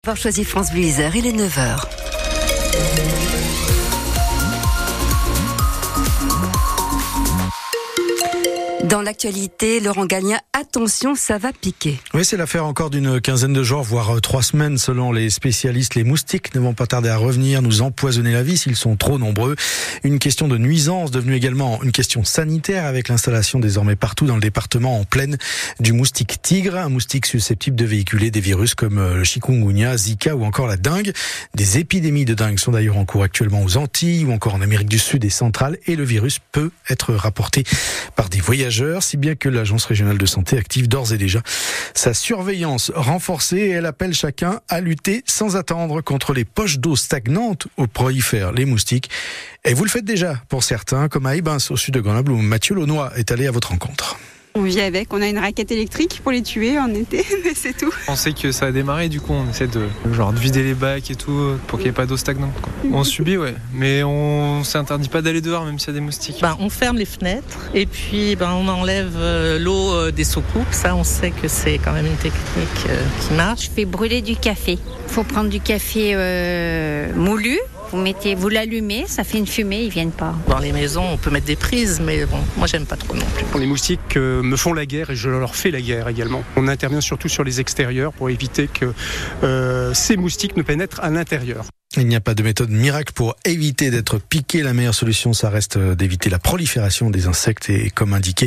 Avoir choisi France Bleu Isère, il est 9h. Dans l'actualité, Laurent Gagnin, attention, ça va piquer. Oui, c'est l'affaire encore d'une quinzaine de jours, voire 3 semaines selon les spécialistes. Les moustiques ne vont pas tarder à revenir, nous empoisonner la vie s'ils sont trop nombreux. Une question de nuisance devenue également une question sanitaire avec l'installation désormais partout dans le département en plaine du moustique tigre, un moustique susceptible de véhiculer des virus comme le chikungunya, Zika ou encore la dengue. Des épidémies de dengue sont d'ailleurs en cours actuellement aux Antilles ou encore en Amérique du Sud et centrale et le virus peut être rapporté par des voyageurs, si bien que l'Agence régionale de santé active d'ores et déjà sa surveillance renforcée et elle appelle chacun à lutter sans attendre contre les poches d'eau stagnantes où prolifèrent les moustiques. Et vous le faites déjà pour certains, comme à Ibens au sud de Grenoble où Mathieu Launois est allé à votre rencontre. On vit avec, on a une raquette électrique pour les tuer en été, mais c'est tout. On sait que ça a démarré, du coup on essaie de vider les bacs et tout pour qu'il n'y ait pas d'eau stagnante, quoi. On subit, ouais, mais on s'interdit pas d'aller dehors même s'il y a des moustiques. On ferme les fenêtres et puis on enlève l'eau des soucoupes. Ça, on sait que c'est quand même une technique qui marche. Je fais brûler du café. Il faut prendre du café moulu. Vous l'allumez, ça fait une fumée, ils viennent pas. Dans les maisons, on peut mettre des prises, mais bon, moi j'aime pas trop non plus. Les moustiques me font la guerre et je leur fais la guerre également. On intervient surtout sur les extérieurs pour éviter que ces moustiques ne pénètrent à l'intérieur. Il n'y a pas de méthode miracle pour éviter d'être piqué. La meilleure solution, ça reste d'éviter la prolifération des insectes et, comme indiqué,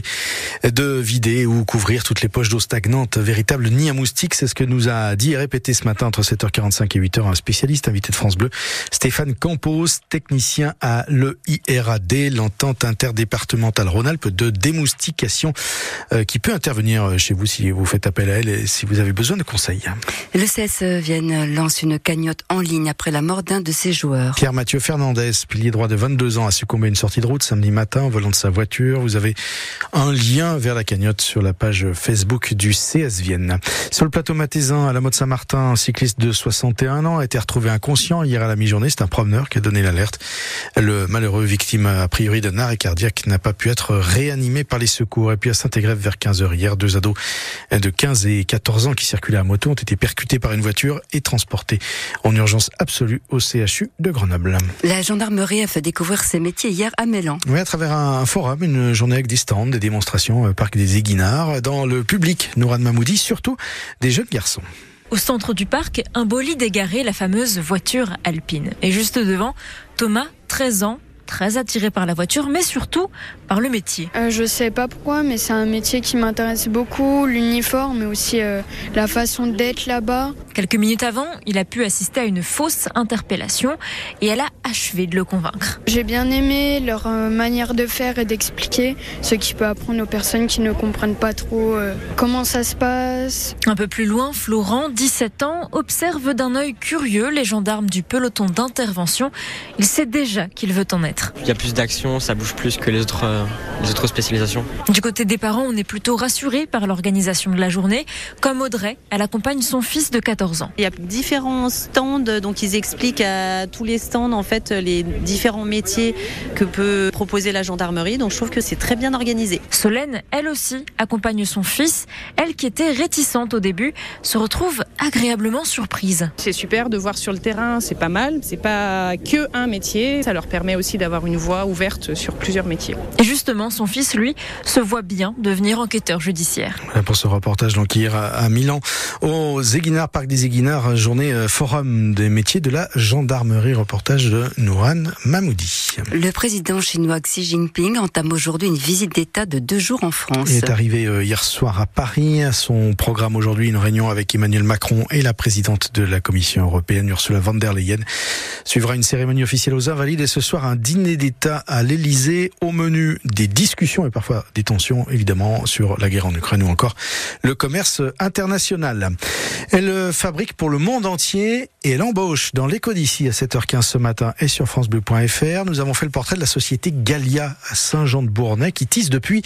de vider ou couvrir toutes les poches d'eau stagnantes. Véritable nid à moustiques, c'est ce que nous a dit et répété ce matin entre 7h45 et 8h un spécialiste invité de France Bleu, Stéphane Campos, technicien à l'EIRAD, l'entente interdépartementale Rhône-Alpes de démoustication, qui peut intervenir chez vous si vous faites appel à elle et si vous avez besoin de conseils. Le CS Vienne lance une cagnotte en ligne après la mort d'un de ses joueurs. Pierre-Mathieu Fernandez, pilier droit de 22 ans, a succombé à une sortie de route samedi matin en volant de sa voiture. Vous avez un lien vers la cagnotte sur la page Facebook du CS Vienne. Sur le plateau mathésin, à la Motte Saint-Martin, un cycliste de 61 ans a été retrouvé inconscient hier à la mi-journée. C'est un promeneur qui a donné l'alerte. Le malheureux, victime a priori d'un arrêt cardiaque, n'a pas pu être réanimé par les secours. Et puis à Saint-Égrève, vers 15h hier, 2 ados de 15 et 14 ans qui circulaient à moto ont été percutés par une voiture et transportés en urgence absolue au CHU de Grenoble. La gendarmerie a fait découvrir ses métiers hier à Mélan. Oui, à travers un forum, une journée avec des stands, des démonstrations, parc des Aiguinards. Dans le public, Nouran Mahmoudi, surtout des jeunes garçons. Au centre du parc, un bolide égaré, la fameuse voiture alpine. Et juste devant, Thomas, 13 ans, très attiré par la voiture, mais surtout par le métier. Je sais pas pourquoi, mais c'est un métier qui m'intéresse beaucoup, l'uniforme, mais aussi la façon d'être là-bas. Quelques minutes avant, il a pu assister à une fausse interpellation et elle a achevé de le convaincre. J'ai bien aimé leur manière de faire et d'expliquer, ce qui peut apprendre aux personnes qui ne comprennent pas trop comment ça se passe. Un peu plus loin, Florent, 17 ans, observe d'un œil curieux les gendarmes du peloton d'intervention. Il sait déjà qu'il veut en être. Il y a plus d'action, ça bouge plus que les autres spécialisations. Du côté des parents, on est plutôt rassurés par l'organisation de la journée. Comme Audrey, elle accompagne son fils de 14 ans. Il y a différents stands, donc ils expliquent à tous les stands en fait les différents métiers que peut proposer la gendarmerie. Donc je trouve que c'est très bien organisé. Solène, elle aussi, accompagne son fils. Elle qui était réticente au début, se retrouve agréablement surprise. C'est super de voir sur le terrain, c'est pas mal. C'est pas que un métier, ça leur permet aussi d'avoir une voie ouverte sur plusieurs métiers. Et justement, son fils, lui, se voit bien devenir enquêteur judiciaire. Voilà pour ce reportage donc hier à Milan, aux Aiguinards, parc des Aiguinards, journée forum des métiers de la gendarmerie, reportage de Nouran Mahmoudi. Le président chinois Xi Jinping entame aujourd'hui une visite d'État de 2 jours en France. Il est arrivé hier soir à Paris. À son programme aujourd'hui, une réunion avec Emmanuel Macron et la présidente de la Commission européenne, Ursula von der Leyen. Suivra une cérémonie officielle aux Invalides et ce soir un dîner d'État à l'Élysée. Au menu des discussions et parfois des tensions, évidemment, sur la guerre en Ukraine ou encore le commerce international. Elle fabrique pour le monde entier et elle embauche dans l'Écho d'ici à 7h15 ce matin et sur francebleu.fr. Nous avons fait le portrait de la société Gallia à Saint-Jean-de-Bournay qui tisse depuis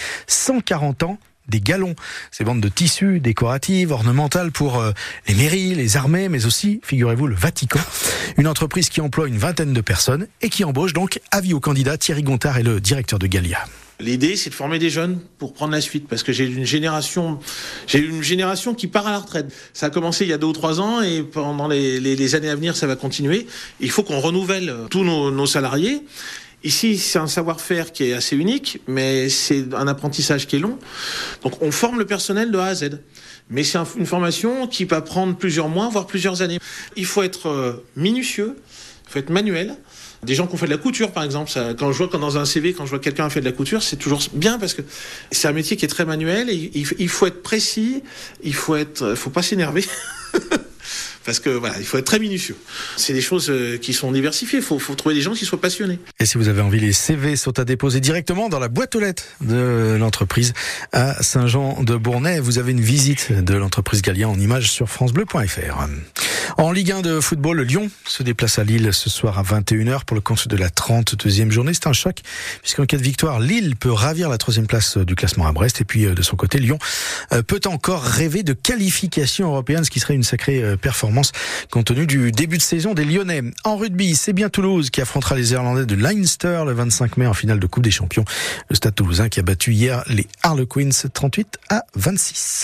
140 ans des galons, ces bandes de tissus décoratives, ornementales pour les mairies, les armées, mais aussi, figurez-vous, le Vatican. Une entreprise qui emploie une 20aine de personnes et qui embauche donc avis au candidat. Thierry Gontard est le directeur de Gallia. L'idée, c'est de former des jeunes pour prendre la suite, parce que j'ai une génération qui part à la retraite. Ça a commencé il y a 2 ou 3 ans, et pendant les années à venir, ça va continuer. Il faut qu'on renouvelle tous nos salariés. Ici, c'est un savoir-faire qui est assez unique, mais c'est un apprentissage qui est long. Donc, on forme le personnel de A à Z. Mais c'est une formation qui va prendre plusieurs mois, voire plusieurs années. Il faut être minutieux, il faut être manuel. Des gens qui ont fait de la couture, par exemple, quand je vois dans un CV, quand je vois quelqu'un a fait de la couture, c'est toujours bien parce que c'est un métier qui est très manuel. Et il faut être précis, faut pas s'énerver. Parce que voilà, il faut être très minutieux. C'est des choses qui sont diversifiées. Il faut trouver des gens qui soient passionnés. Et si vous avez envie, les CV sont à déposer directement dans la boîte aux lettres de l'entreprise à Saint-Jean-de-Bournay. Vous avez une visite de l'entreprise Gallia en images sur francebleu.fr. En Ligue 1 de football, Lyon se déplace à Lille ce soir à 21h pour le compte de la 32e journée. C'est un choc puisqu'en cas de victoire, Lille peut ravir la 3e place du classement à Brest. Et puis de son côté, Lyon peut encore rêver de qualification européenne, ce qui serait une sacrée performance compte tenu du début de saison des Lyonnais. En rugby, c'est bien Toulouse qui affrontera les Irlandais de Leinster le 25 mai en finale de Coupe des Champions. Le Stade Toulousain qui a battu hier les Harlequins 38-26.